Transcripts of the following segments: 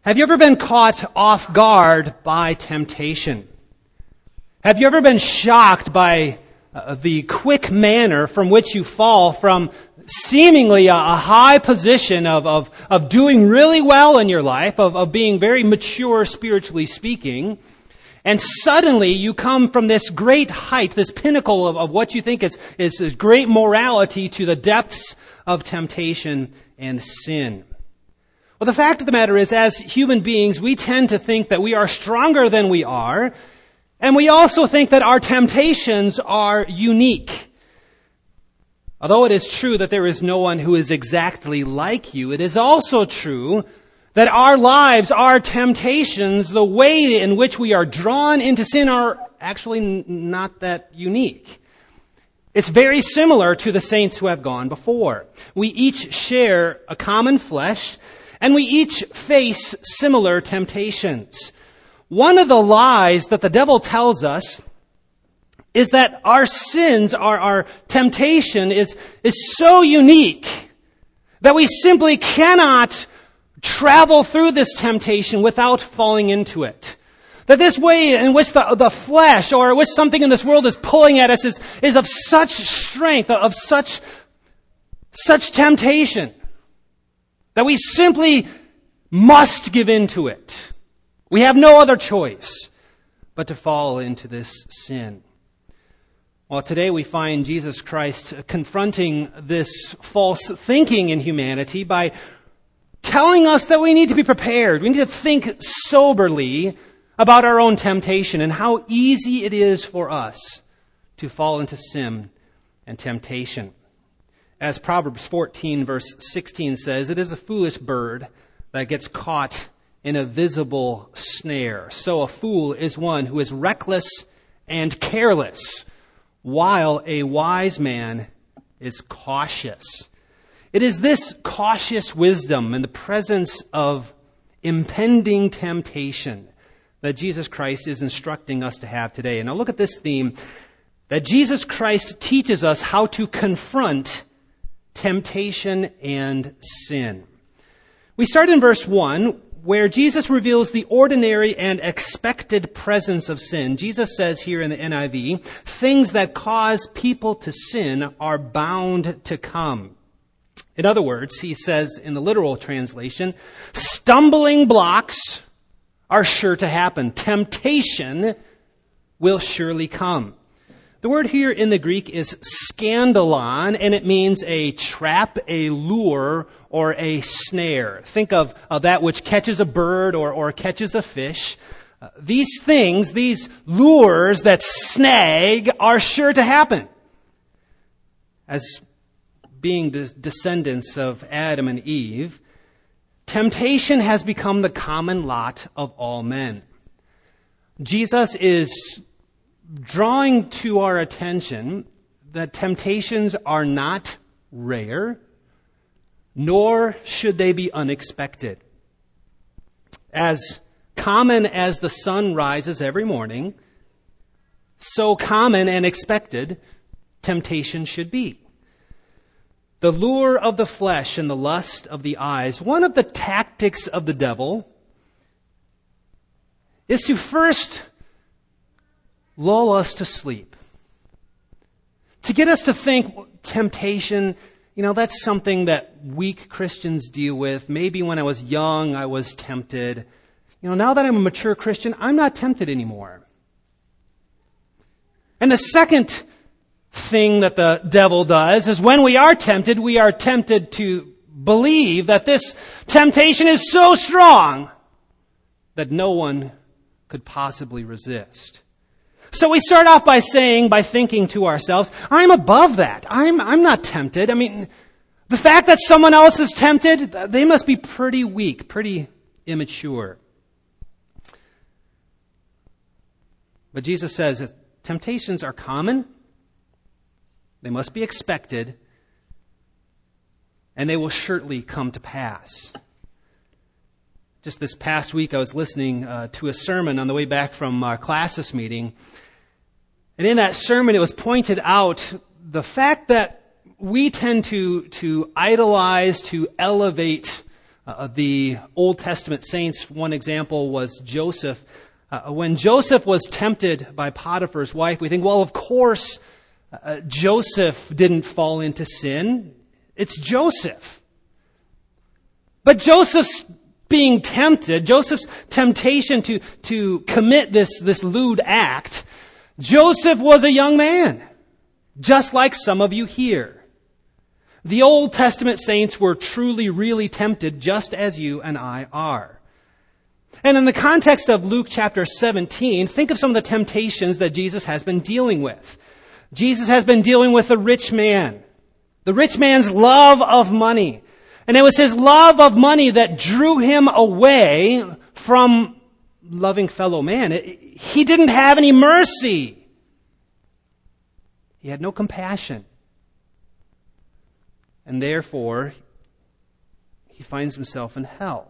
Have you ever been caught off guard by temptation? Have you ever been shocked by the quick manner from which you fall from seemingly a high position of doing really well in your life, of being very mature spiritually speaking, and suddenly you come from this great height, this pinnacle of what you think is great morality to the depths of temptation and sin? Well, the fact of the matter is, as human beings, we tend to think that we are stronger than we are, and we also think that our temptations are unique. Although it is true that there is no one who is exactly like you, it is also true that our lives, our temptations, the way in which we are drawn into sin are actually not that unique. It's very similar to the saints who have gone before. We each share a common flesh, and we each face similar temptations. One of the lies that the devil tells us is that our sins, our temptation is so unique that we simply cannot travel through this temptation without falling into it. That this way in which the flesh or which something in this world is pulling at us is of such strength, of such temptation, that we simply must give in to it. We have no other choice but to fall into this sin. Well, today we find Jesus Christ confronting this false thinking in humanity by telling us that we need to be prepared. We need to think soberly about our own temptation and how easy it is for us to fall into sin and temptation. As Proverbs 14 verse 16 says, it is a foolish bird that gets caught in a visible snare. So a fool is one who is reckless and careless, while a wise man is cautious. It is this cautious wisdom in the presence of impending temptation that Jesus Christ is instructing us to have today. And now look at this theme, that Jesus Christ teaches us how to confront temptation and sin. We start in verse 1, where Jesus reveals the ordinary and expected presence of sin. Jesus says here in the NIV, things that cause people to sin are bound to come. In other words, he says in the literal translation, stumbling blocks are sure to happen. Temptation will surely come. The word here in the Greek is scandalon, and it means a trap, a lure, or a snare. Think of that which catches a bird or catches a fish. These things, these lures that snag, are sure to happen. As being descendants of Adam and Eve, temptation has become the common lot of all men. Jesus is drawing to our attention that temptations are not rare, nor should they be unexpected. As common as the sun rises every morning, so common and expected temptation should be. The lure of the flesh and the lust of the eyes, one of the tactics of the devil is to first lull us to sleep. To get us to think temptation, that's something that weak Christians deal with. Maybe when I was young, I was tempted. Now that I'm a mature Christian, I'm not tempted anymore. And the second thing that the devil does is when we are tempted to believe that this temptation is so strong that no one could possibly resist. So we start off by thinking to ourselves, I'm above that. I'm not tempted. The fact that someone else is tempted, they must be pretty weak, pretty immature. But Jesus says that temptations are common, they must be expected, and they will surely come to pass. Just this past week, I was listening to a sermon on the way back from our classis meeting. And in that sermon, it was pointed out the fact that we tend to idolize, to elevate The Old Testament saints, one example was Joseph. When Joseph was tempted by Potiphar's wife, we think, well, of course, Joseph didn't fall into sin. It's Joseph. But Joseph's being tempted, Joseph's temptation to commit this lewd act, Joseph was a young man, just like some of you here. The Old Testament saints were truly, really tempted, just as you and I are. And in the context of Luke chapter 17, think of some of the temptations that Jesus has been dealing with. Jesus has been dealing with the rich man. The rich man's love of money. And it was his love of money that drew him away from loving fellow man. He didn't have any mercy. He had no compassion. And therefore, he finds himself in hell.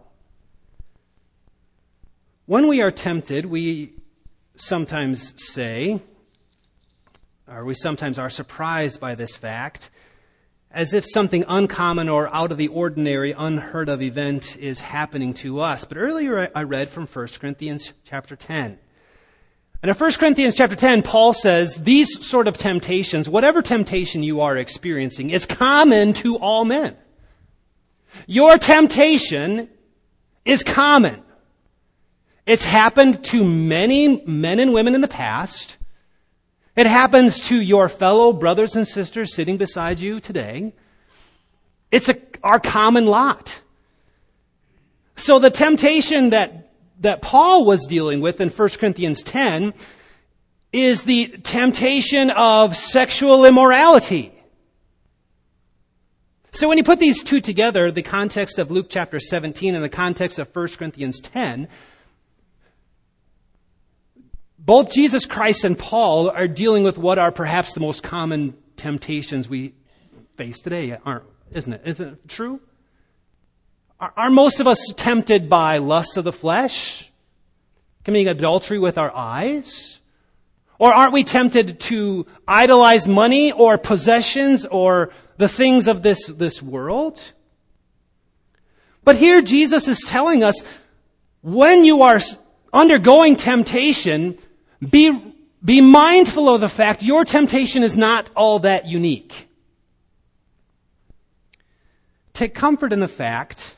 When we are tempted, we sometimes say, or we sometimes are surprised by this fact, as if something uncommon or out of the ordinary, unheard of event is happening to us. But earlier I read from 1 Corinthians chapter 10. And in 1 Corinthians chapter 10, Paul says, these sort of temptations, whatever temptation you are experiencing, is common to all men. Your temptation is common. It's happened to many men and women in the past. It happens to your fellow brothers and sisters sitting beside you today. It's our common lot. So the temptation that Paul was dealing with in 1 Corinthians 10 is the temptation of sexual immorality. So when you put these two together, the context of Luke chapter 17 and the context of 1 Corinthians 10, both Jesus Christ and Paul are dealing with what are perhaps the most common temptations we face today, isn't it? Isn't it true? Are most of us tempted by lusts of the flesh? Committing adultery with our eyes? Or aren't we tempted to idolize money or possessions or the things of this world? But here Jesus is telling us, when you are undergoing temptation, be mindful of the fact your temptation is not all that unique. Take comfort in the fact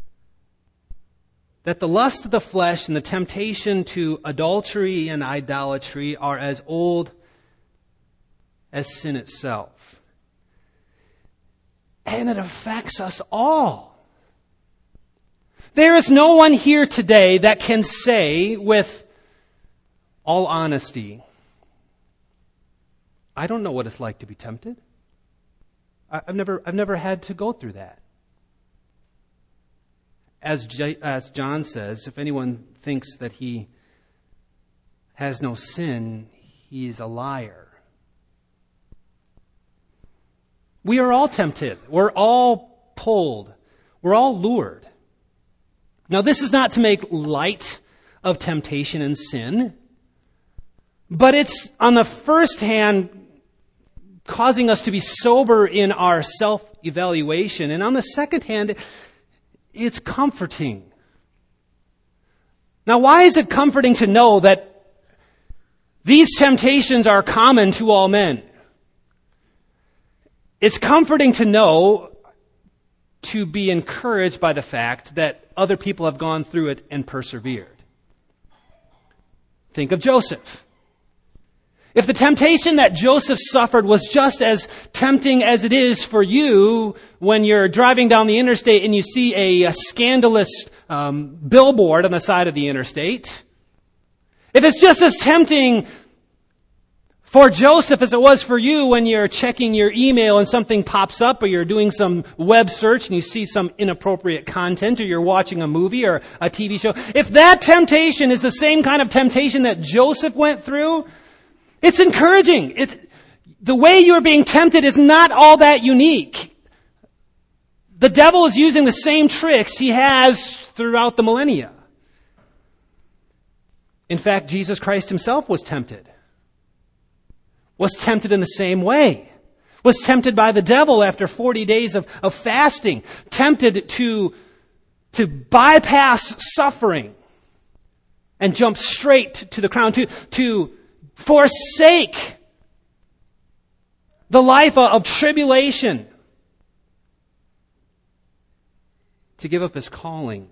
that the lust of the flesh and the temptation to adultery and idolatry are as old as sin itself. And it affects us all. There is no one here today that can say with all honesty, I don't know what it's like to be tempted. I've never had to go through that. As John says, if anyone thinks that he has no sin, he is a liar. We are all tempted. We're all pulled. We're all lured. Now, this is not to make light of temptation and sin, but it's, on the first hand, causing us to be sober in our self-evaluation. And on the second hand, it's comforting. Now, why is it comforting to know that these temptations are common to all men? It's comforting to know, to be encouraged by the fact that other people have gone through it and persevered. Think of Joseph. If the temptation that Joseph suffered was just as tempting as it is for you when you're driving down the interstate and you see a scandalous billboard on the side of the interstate, if it's just as tempting for Joseph as it was for you when you're checking your email and something pops up, or you're doing some web search and you see some inappropriate content, or you're watching a movie or a TV show, if that temptation is the same kind of temptation that Joseph went through, it's encouraging. The way you're being tempted is not all that unique. The devil is using the same tricks he has throughout the millennia. In fact, Jesus Christ himself was tempted in the same way. Was tempted by the devil after 40 days of fasting. Tempted to to bypass suffering and jump straight to the crown, to forsake the life of tribulation, to give up his calling.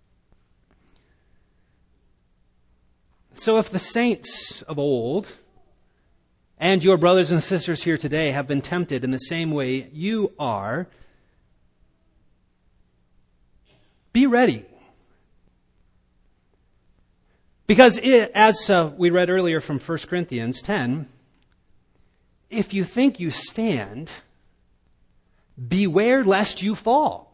So if the saints of old and your brothers and sisters here today have been tempted in the same way you are, be ready. Because as we read earlier from 1 Corinthians 10, if you think you stand, beware lest you fall.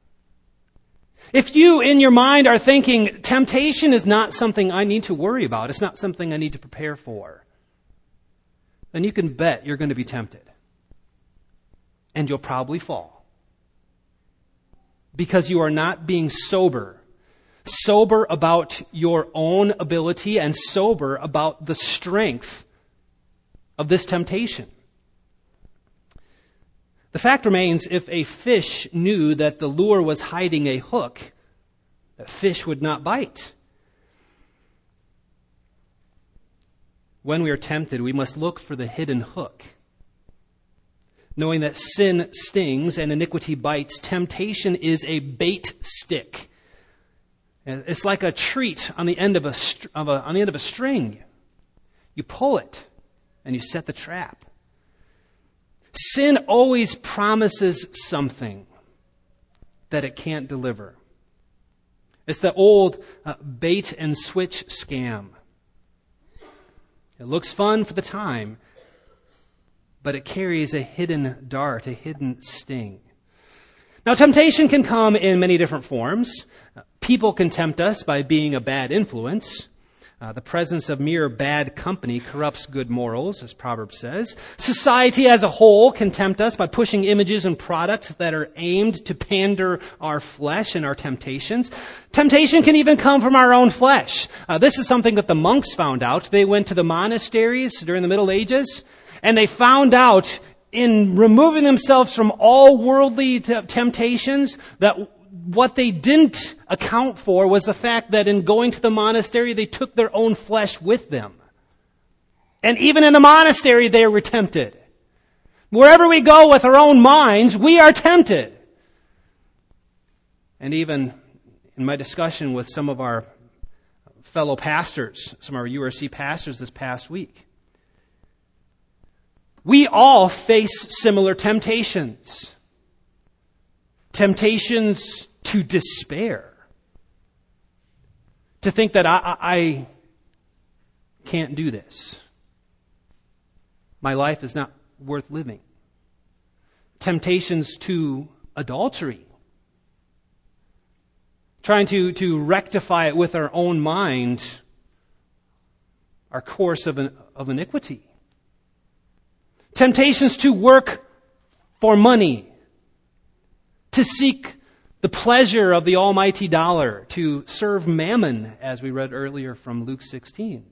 If you, in your mind, are thinking, temptation is not something I need to worry about, it's not something I need to prepare for, then you can bet you're going to be tempted. And you'll probably fall. Because you are not being sober about your own ability and sober about the strength of this temptation. The fact remains, if a fish knew that the lure was hiding a hook, that fish would not bite. When we are tempted, we must look for the hidden hook. Knowing that sin stings and iniquity bites, temptation is a bait stick. It's like a treat on the end of a string. You pull it and you set the trap. Sin always promises something that it can't deliver. It's the old bait and switch scam. It looks fun for the time, but it carries a hidden dart, a hidden sting. Now, temptation can come in many different forms. People can tempt us by being a bad influence. The presence of mere bad company corrupts good morals, as Proverbs says. Society as a whole can tempt us by pushing images and products that are aimed to pander our flesh and our temptations. Temptation can even come from our own flesh. This is something that the monks found out. They went to the monasteries during the Middle Ages, and they found out in removing themselves from all worldly temptations that what they didn't account for was the fact that in going to the monastery, they took their own flesh with them. And even in the monastery, they were tempted. Wherever we go with our own minds, we are tempted. And even in my discussion with some of our fellow pastors, some of our URC pastors this past week, we all face similar temptations. Temptations to despair. To think that I can't do this. My life is not worth living. Temptations to adultery. Trying to rectify it with our own mind, our course of iniquity. Temptations to work for money. To seek the pleasure of the almighty dollar, to serve mammon, as we read earlier from Luke 16.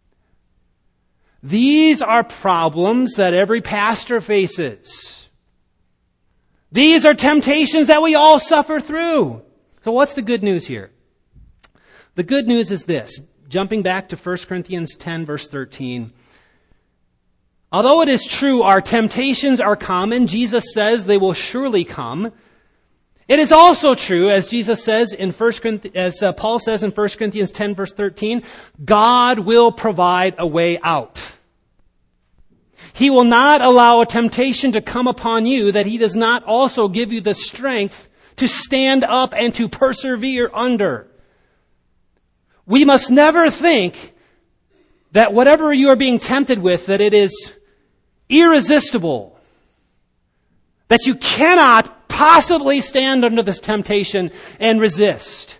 These are problems that every pastor faces. These are temptations that we all suffer through. So what's the good news here? The good news is this. Jumping back to 1 Corinthians 10, verse 13. Although it is true our temptations are common, Jesus says they will surely come. It is also true, as Jesus says in Paul says in 1 Corinthians 10, verse 13, God will provide a way out. He will not allow a temptation to come upon you that He does not also give you the strength to stand up and to persevere under. We must never think that whatever you are being tempted with, that it is irresistible, that you cannot possibly stand under this temptation and resist.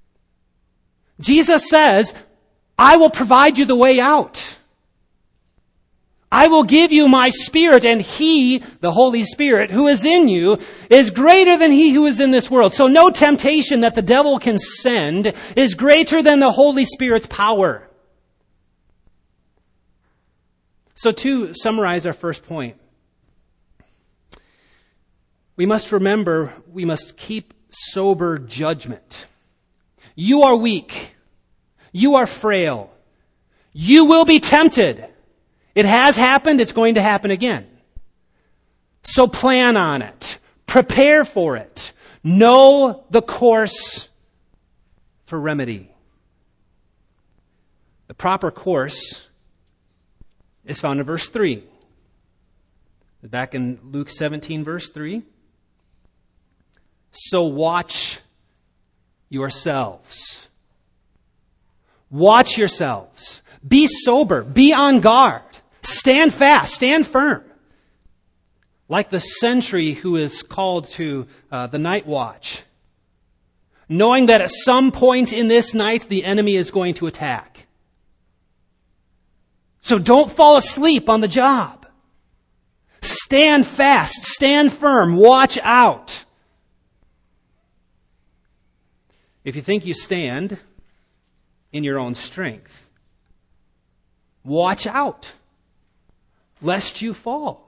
Jesus says, I will provide you the way out. I will give you my Spirit, and He, the Holy Spirit, who is in you, is greater than he who is in this world. So no temptation that the devil can send is greater than the Holy Spirit's power. So to summarize our first point, we must remember we must keep sober judgment. You are weak. You are frail. You will be tempted. It has happened. It's going to happen again. So plan on it. Prepare for it. Know the course for remedy. The proper course is found in verse 3. Back in Luke 17, verse 3. So watch yourselves. Watch yourselves. Be sober. Be on guard. Stand fast. Stand firm. Like the sentry who is called to the night watch, knowing that at some point in this night the enemy is going to attack. So don't fall asleep on the job. Stand fast. Stand firm. Watch out. If you think you stand in your own strength, watch out, lest you fall.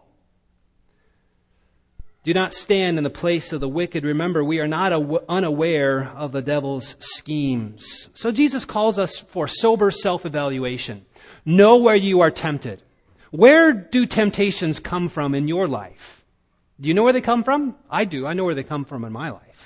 Do not stand in the place of the wicked. Remember, we are not unaware of the devil's schemes. So Jesus calls us for sober self-evaluation. Know where you are tempted. Where do temptations come from in your life? Do you know where they come from? I do. I know where they come from in my life.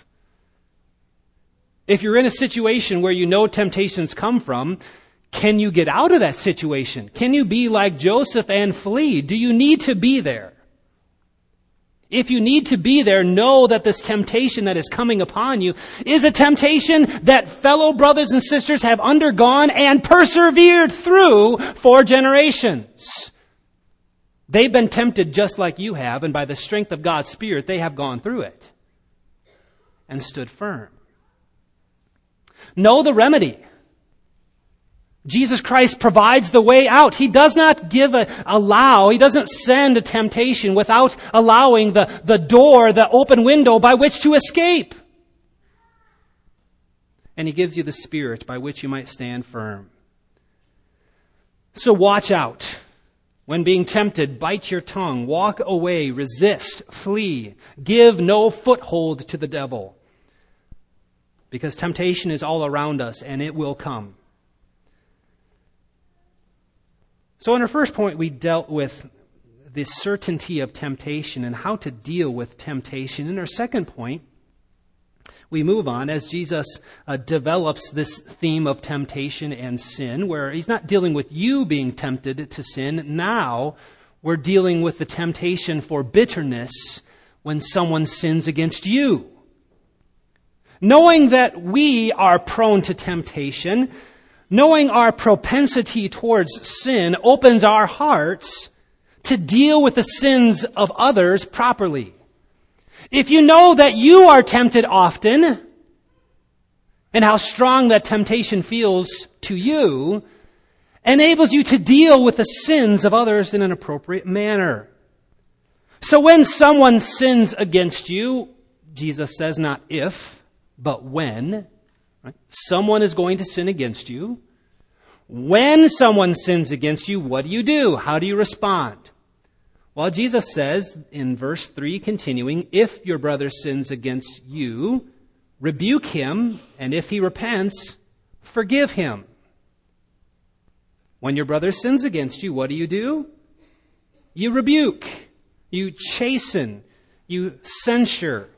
If you're in a situation where you know temptations come from, can you get out of that situation? Can you be like Joseph and flee? Do you need to be there? If you need to be there, know that this temptation that is coming upon you is a temptation that fellow brothers and sisters have undergone and persevered through for generations. They've been tempted just like you have, and by the strength of God's Spirit, they have gone through it and stood firm. Know the remedy. Jesus Christ provides the way out. He does not He doesn't send a temptation without allowing the door, the open window by which to escape. And He gives you the Spirit by which you might stand firm. So watch out. When being tempted, bite your tongue, walk away, resist, flee. Give no foothold to the devil. Because temptation is all around us and it will come. So in our first point, we dealt with the certainty of temptation and how to deal with temptation. In our second point, we move on as Jesus develops this theme of temptation and sin, where He's not dealing with you being tempted to sin. Now we're dealing with the temptation for bitterness when someone sins against you. Knowing that we are prone to temptation, knowing our propensity towards sin opens our hearts to deal with the sins of others properly. If you know that you are tempted often, and how strong that temptation feels to you, enables you to deal with the sins of others in an appropriate manner. So when someone sins against you, Jesus says not if, but when. Right? Someone is going to sin against you. When someone sins against you, what do? How do you respond? Well, Jesus says in verse 3, continuing, if your brother sins against you, rebuke him, and if he repents, forgive him. When your brother sins against you, what do? You rebuke, you chasten, you censure,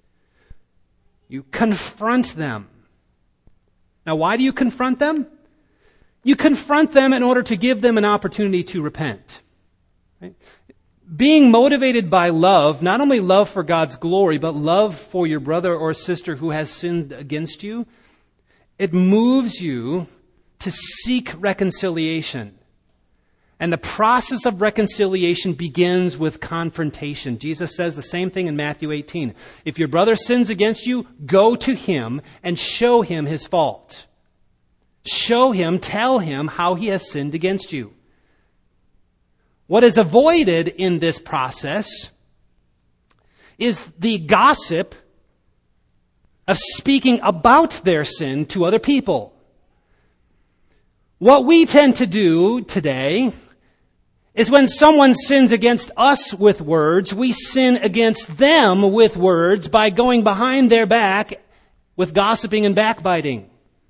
you confront them. Now, why do you confront them? You confront them in order to give them an opportunity to repent. Right? Being motivated by love, not only love for God's glory, but love for your brother or sister who has sinned against you, it moves you to seek reconciliation. And the process of reconciliation begins with confrontation. Jesus says the same thing in Matthew 18. If your brother sins against you, go to him and show him his fault. Show him, tell him how he has sinned against you. What is avoided in this process is the gossip of speaking about their sin to other people. What we tend to do today is when someone sins against us with words, we sin against them with words by going behind their back with gossiping and backbiting.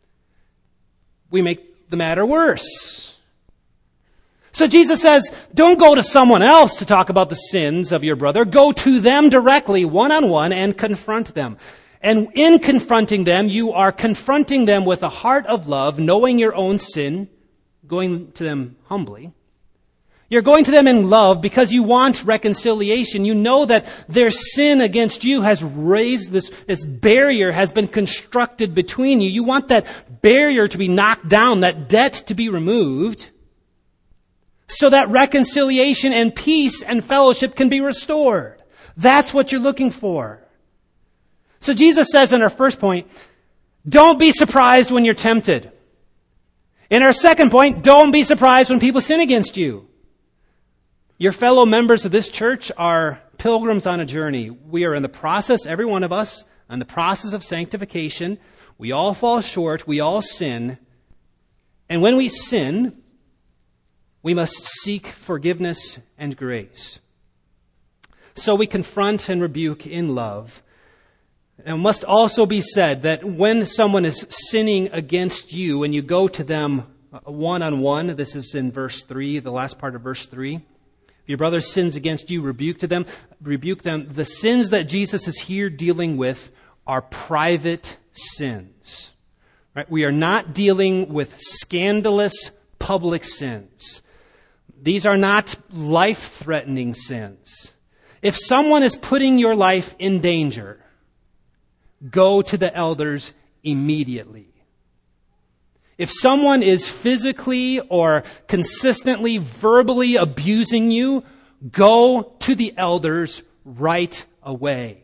we make the matter worse. So Jesus says, don't go to someone else to talk about the sins of your brother. Go to them directly, one-on-one, and confront them. And in confronting them, you are confronting them with a heart of love, knowing your own sin, going to them humbly. You're going to them in love because you want reconciliation. You know that their sin against you has raised this barrier has been constructed between you. You want that barrier to be knocked down, that debt to be removed, so that reconciliation and peace and fellowship can be restored. That's what you're looking for. So Jesus says in our first point, don't be surprised when you're tempted. In our second point, don't be surprised when people sin against you. Your fellow members of this church are pilgrims on a journey. We are in the process, every one of us, in the process of sanctification. We all fall short. We all sin. And when we sin, we must seek forgiveness and grace. So we confront and rebuke in love. And it must also be said that when someone is sinning against you and you go to them one-on-one, this is in verse 3, the last part of verse 3. If your brother sins against you, rebuke them. The sins that Jesus is here dealing with are private sins. Right? We are not dealing with scandalous public sins. These are not life-threatening sins. If someone is putting your life in danger, go to the elders immediately. If someone is physically or consistently verbally abusing you, go to the elders right away.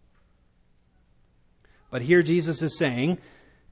But here Jesus is saying,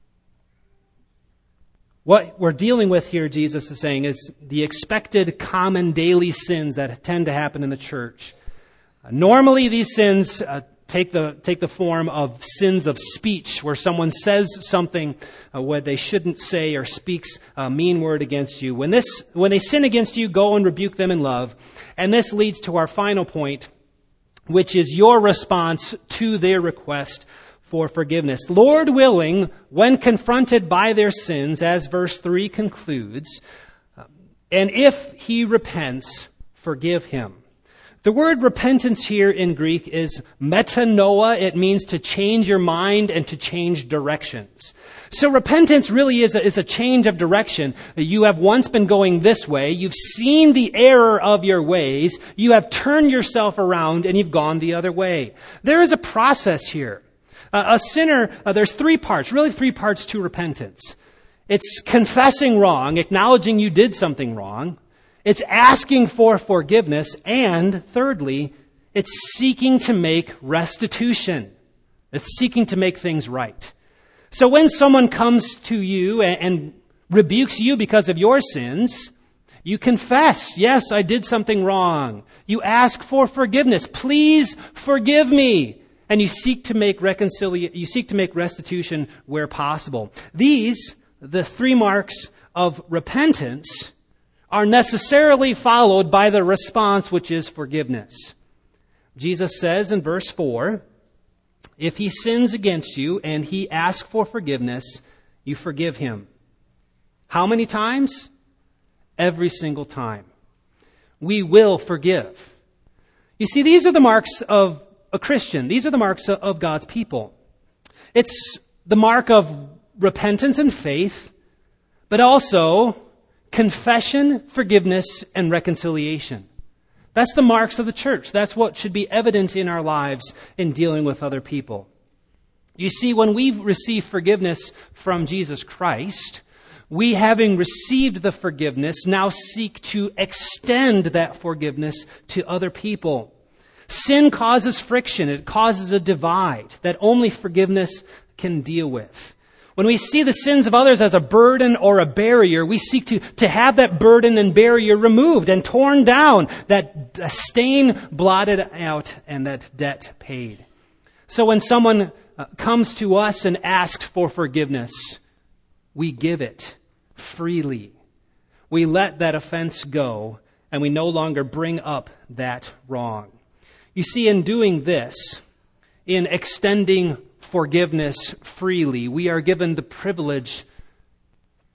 what we're dealing with here, Jesus is saying, is the expected common daily sins that tend to happen in the church. Normally these sins take the form of sins of speech, where someone says something what they shouldn't say or speaks a mean word against you. When they sin against you, go and rebuke them in love. And this leads to our final point, which is your response to their request for forgiveness. Lord willing, when confronted by their sins, as verse 3 concludes, and if he repents, forgive him. The word repentance here in Greek is metanoia. It means to change your mind and to change directions. So repentance really is a change of direction. You have once been going this way. You've seen the error of your ways. You have turned yourself around and you've gone the other way. There is a process here. A sinner, there's three parts to repentance. It's confessing wrong, acknowledging you did something wrong. It's asking for forgiveness. And thirdly, it's seeking to make restitution. It's seeking to make things right. So when someone comes to you and rebukes you because of your sins, you confess, yes, I did something wrong. You ask for forgiveness. Please forgive me. And you seek to make restitution where possible. These, the three marks of repentance, are necessarily followed by the response, which is forgiveness. Jesus says in verse 4, if he sins against you and he asks for forgiveness, you forgive him. How many times? Every single time. We will forgive. You see, these are the marks of a Christian. These are the marks of God's people. It's the mark of repentance and faith, but also confession, forgiveness, and reconciliation. That's the marks of the church. That's what should be evident in our lives in dealing with other people. You see, when we receive forgiveness from Jesus Christ, we, having received the forgiveness, now seek to extend that forgiveness to other people. Sin causes friction. It causes a divide that only forgiveness can deal with. When we see the sins of others as a burden or a barrier, we seek to have that burden and barrier removed and torn down, that stain blotted out and that debt paid. So when someone comes to us and asks for forgiveness, we give it freely. We let that offense go and we no longer bring up that wrong. You see, in doing this, in extending forgiveness freely, we are given the privilege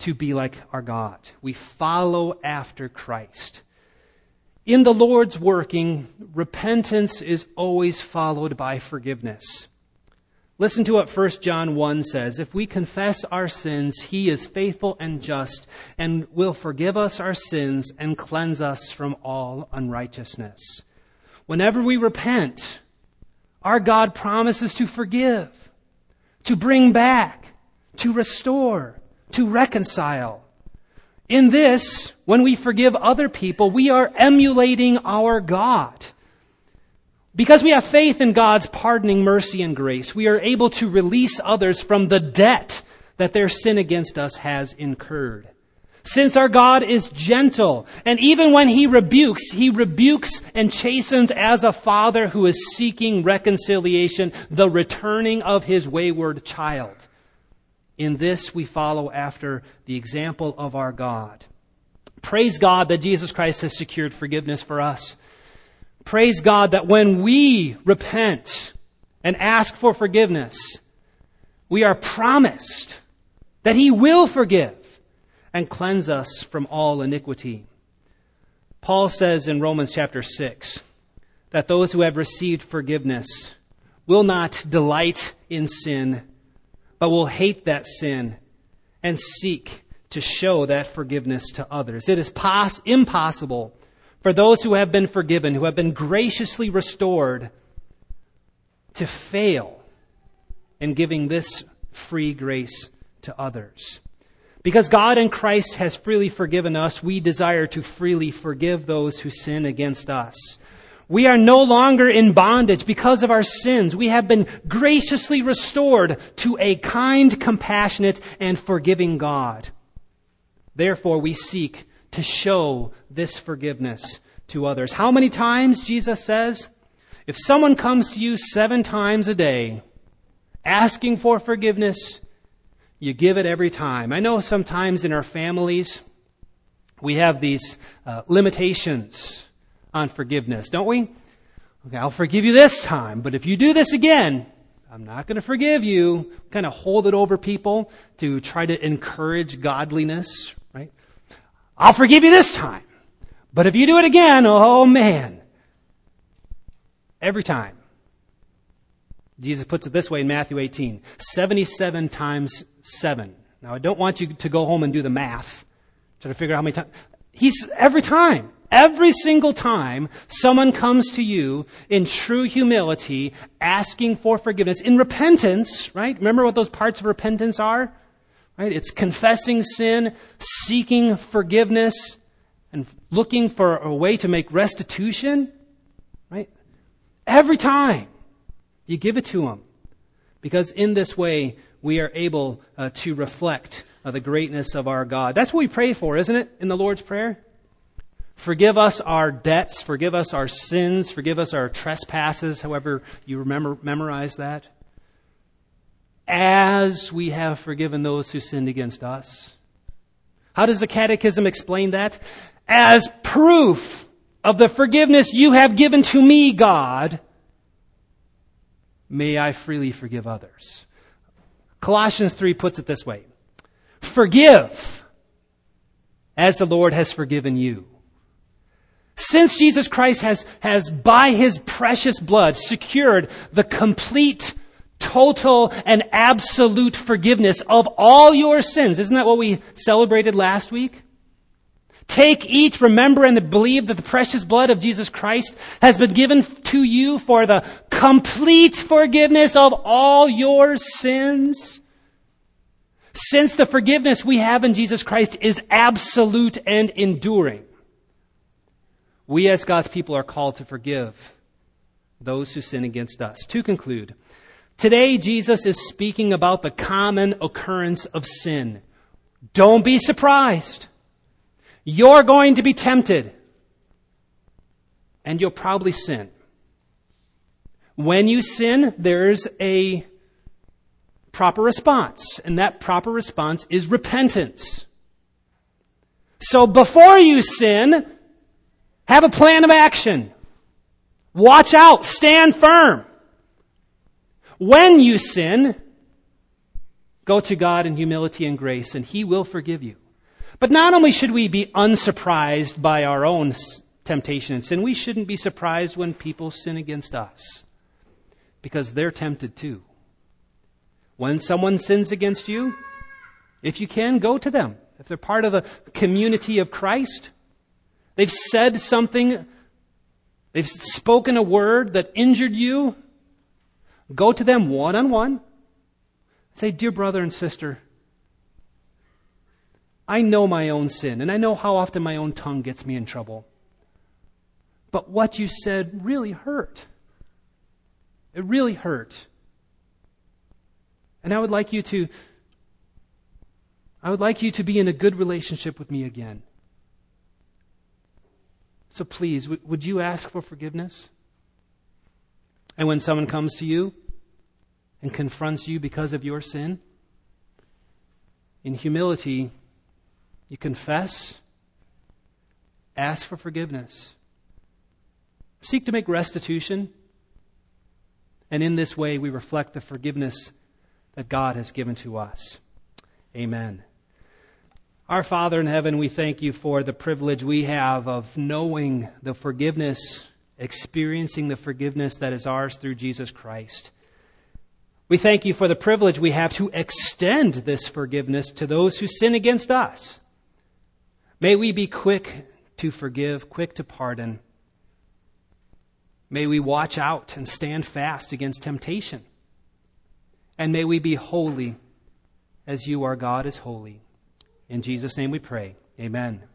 to be like our God. We follow after Christ. In the Lord's working, repentance is always followed by forgiveness. Listen to what 1 John 1 says. If we confess our sins, He is faithful and just and will forgive us our sins and cleanse us from all unrighteousness. Whenever we repent, our God promises to forgive, to bring back, to restore, to reconcile. In this, when we forgive other people, we are emulating our God. Because we have faith in God's pardoning mercy and grace, we are able to release others from the debt that their sin against us has incurred. Since our God is gentle, and even when He rebukes and chastens as a father who is seeking reconciliation, the returning of His wayward child. In this we follow after the example of our God. Praise God that Jesus Christ has secured forgiveness for us. Praise God that when we repent and ask for forgiveness, we are promised that He will forgive and cleanse us from all iniquity. Paul says in Romans chapter 6 that those who have received forgiveness will not delight in sin, but will hate that sin and seek to show that forgiveness to others. It is impossible for those who have been forgiven, who have been graciously restored, to fail in giving this free grace to others. Because God in Christ has freely forgiven us, we desire to freely forgive those who sin against us. We are no longer in bondage because of our sins. We have been graciously restored to a kind, compassionate, and forgiving God. Therefore, we seek to show this forgiveness to others. How many times, Jesus says? If someone comes to you 7 times a day asking for forgiveness, you give it every time. I know sometimes in our families we have these limitations on forgiveness, don't we? Okay, I'll forgive you this time, but if you do this again, I'm not going to forgive you. Kind of hold it over people to try to encourage godliness, right? I'll forgive you this time, but if you do it again, oh man. Every time. Jesus puts it this way in Matthew 18, 77 times 7. Now, I don't want you to go home and do the math, try to figure out how many times. Every single time someone comes to you in true humility, asking for forgiveness, in repentance, right? Remember what those parts of repentance are? Right? It's confessing sin, seeking forgiveness, and looking for a way to make restitution, right? Every time you give it to them. Because in this way, we are able to reflect the greatness of our God. That's what we pray for, isn't it, in the Lord's Prayer? Forgive us our debts, forgive us our sins, forgive us our trespasses, however you memorize that. As we have forgiven those who sinned against us. How does the Catechism explain that? As proof of the forgiveness you have given to me, God, may I freely forgive others. Colossians 3 puts it this way. Forgive as the Lord has forgiven you. Since Jesus Christ has by His precious blood secured the complete, total, and absolute forgiveness of all your sins. Isn't that what we celebrated last week? Take, eat, remember, and believe that the precious blood of Jesus Christ has been given to you for the complete forgiveness of all your sins. Since the forgiveness we have in Jesus Christ is absolute and enduring, we as God's people are called to forgive those who sin against us. To conclude, today Jesus is speaking about the common occurrence of sin. Don't be surprised. You're going to be tempted, and you'll probably sin. When you sin, there's a proper response, and that proper response is repentance. So before you sin, have a plan of action. Watch out. Stand firm. When you sin, Go to God in humility and grace, and He will forgive you. But not only should we be unsurprised by our own temptation and sin, we shouldn't be surprised when people sin against us, because they're tempted too. When someone sins against you, if you can, go to them. If they're part of the community of Christ, they've said something, they've spoken a word that injured you, go to them one-on-one. Say, dear brother and sister, I know my own sin, and I know how often my own tongue gets me in trouble. But what you said really hurt. It really hurt. And I would like you to be in a good relationship with me again. So please, would you ask for forgiveness? And when someone comes to you and confronts you because of your sin, in humility, you confess, ask for forgiveness, seek to make restitution, and in this way we reflect the forgiveness that God has given to us. Amen. Our Father in heaven, we thank you for the privilege we have of knowing the forgiveness, experiencing the forgiveness that is ours through Jesus Christ. We thank you for the privilege we have to extend this forgiveness to those who sin against us. May we be quick to forgive, quick to pardon. May we watch out and stand fast against temptation. And may we be holy as you, our God, is holy. In Jesus' name we pray. Amen.